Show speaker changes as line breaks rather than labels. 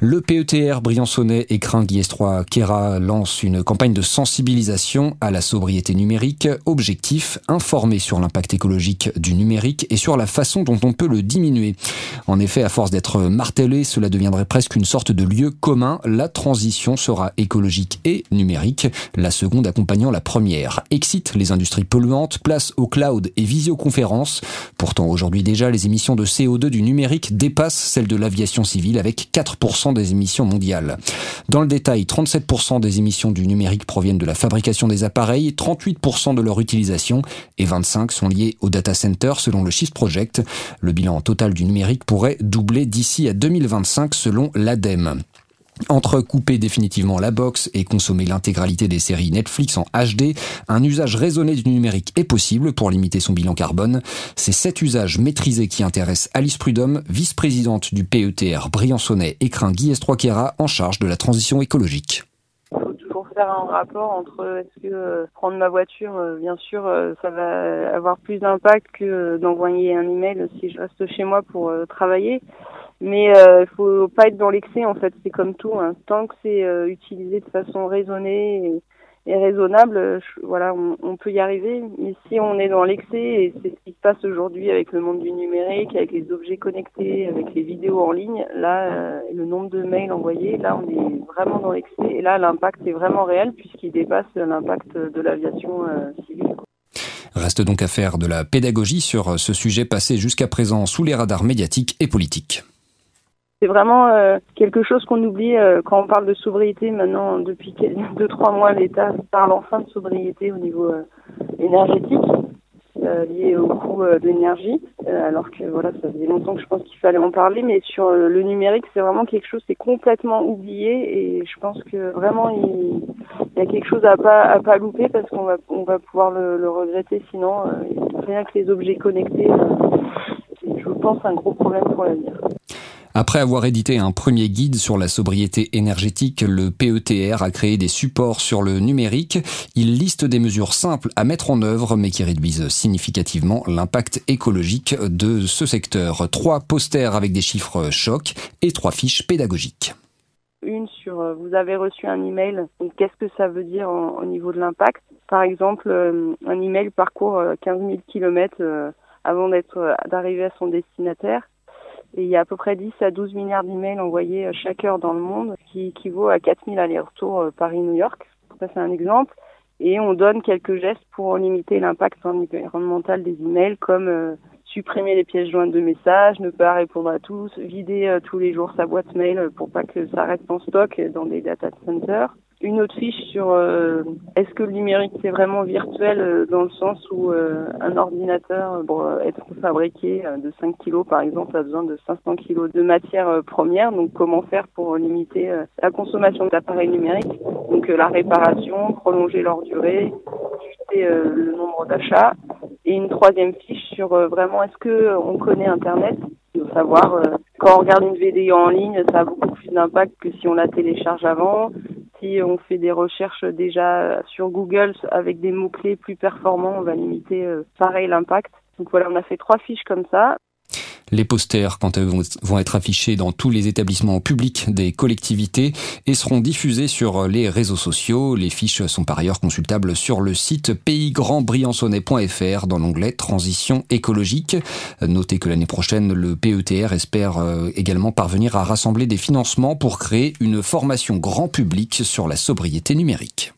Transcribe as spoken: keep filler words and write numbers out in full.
Le P E T R Briançonnais Écrin Guillestroy Queyras lance une campagne de sensibilisation à la sobriété numérique. Objectif, informer sur l'impact écologique du numérique et sur la façon dont on peut le diminuer. En effet, à force d'être martelé, cela deviendrait presque une sorte de lieu commun. La transition sera écologique et numérique, la seconde accompagnant la première. Excite les industries polluantes, place au cloud et visioconférence. Pourtant, aujourd'hui déjà, les émissions de C O deux du numérique dépassent celles de l'aviation civile avec quatre pour cent des émissions mondiales. Dans le détail, trente-sept pour cent des émissions du numérique proviennent de la fabrication des appareils, trente-huit pour cent de leur utilisation et vingt-cinq pour cent sont liés au data center selon le Shift Project. Le bilan total du numérique pourrait doubler d'ici à deux mille vingt-cinq selon l'ADEME. Entre couper définitivement la box et consommer l'intégralité des séries Netflix en H D, un usage raisonné du numérique est possible pour limiter son bilan carbone. C'est cet usage maîtrisé qui intéresse Alice Prudhomme, vice-présidente du P E T R Briançonnais Écrin Guillestroy Queyras en charge de la transition écologique.
Il faut toujours faire un rapport entre est-ce que euh, prendre ma voiture, euh, bien sûr, euh, ça va avoir plus d'impact que euh, d'envoyer un email si je reste chez moi pour euh, travailler. Mais il euh, faut pas être dans l'excès, en fait, c'est comme tout, hein. Tant que c'est euh, utilisé de façon raisonnée et, et raisonnable, je, voilà, on, on peut y arriver. Mais si on est dans l'excès, et c'est ce qui se passe aujourd'hui avec le monde du numérique, avec les objets connectés, avec les vidéos en ligne, là, euh, le nombre de mails envoyés, là, on est vraiment dans l'excès. Et là, l'impact est vraiment réel puisqu'il dépasse l'impact de l'aviation euh, civile.
Reste donc à faire de la pédagogie sur ce sujet passé jusqu'à présent sous les radars médiatiques et politiques.
C'est vraiment euh, quelque chose qu'on oublie euh, quand on parle de sobriété. Maintenant, depuis deux trois mois, l'État parle enfin de sobriété au niveau euh, énergétique, euh, lié au coût euh, de l'énergie. Euh, alors que voilà, ça faisait longtemps que je pense qu'il fallait en parler, mais sur euh, le numérique, c'est vraiment quelque chose qui est complètement oublié et je pense que vraiment il, il y a quelque chose à pas à pas louper parce qu'on va on va pouvoir le, le regretter. Sinon, euh, rien que les objets connectés, euh, c'est, je pense, un gros problème pour l'avenir.
Après avoir édité un premier guide sur la sobriété énergétique, le P E T R a créé des supports sur le numérique. Il liste des mesures simples à mettre en œuvre, mais qui réduisent significativement l'impact écologique de ce secteur. Trois posters avec des chiffres chocs et trois fiches pédagogiques.
Une sur euh, vous avez reçu un email, donc qu'est-ce que ça veut dire en, au niveau de l'impact. Par exemple, euh, un email parcourt euh, quinze mille kilomètres euh, avant d'être euh, d'arriver à son destinataire. Et il y a à peu près dix à douze milliards d'emails envoyés chaque heure dans le monde, ce qui équivaut à quatre mille allers-retours Paris-New York. Ça, c'est un exemple. Et on donne quelques gestes pour limiter l'impact environnemental des emails, comme euh, supprimer les pièces jointes de messages, ne pas répondre à tous, vider euh, tous les jours sa boîte mail pour pas que ça reste en stock dans des data centers. Une autre fiche sur euh, est-ce que le numérique c'est vraiment virtuel euh, dans le sens où euh, un ordinateur pour euh, être fabriqué euh, de cinq kilos par exemple a besoin de cinq cents kilos de matière euh, première. Donc comment faire pour limiter euh, la consommation d'appareils numériques, donc euh, la réparation, prolonger leur durée, limiter euh, le nombre d'achats. Et une troisième fiche sur euh, vraiment est-ce que euh, on connaît Internet, de savoir euh, quand on regarde une vidéo en ligne ça a beaucoup plus d'impact que si on la télécharge avant. Si on fait des recherches déjà sur Google avec des mots-clés plus performants, on va limiter euh, pareil l'impact. Donc voilà, on a fait trois fiches comme ça.
Les posters, quant à eux, vont être affichés dans tous les établissements publics des collectivités et seront diffusés sur les réseaux sociaux. Les fiches sont par ailleurs consultables sur le site pays grand briançonnais point f r dans l'onglet Transition écologique. Notez que l'année prochaine, le P E T R espère également parvenir à rassembler des financements pour créer une formation grand public sur la sobriété numérique.